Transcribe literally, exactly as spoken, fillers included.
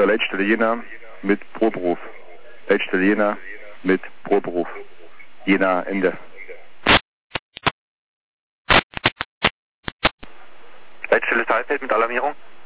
Leitstelle Jena mit Proberuf. Leitstelle Jena mit Proberuf. Jena, Ende. Leitstelle Saalfeld mit Alarmierung.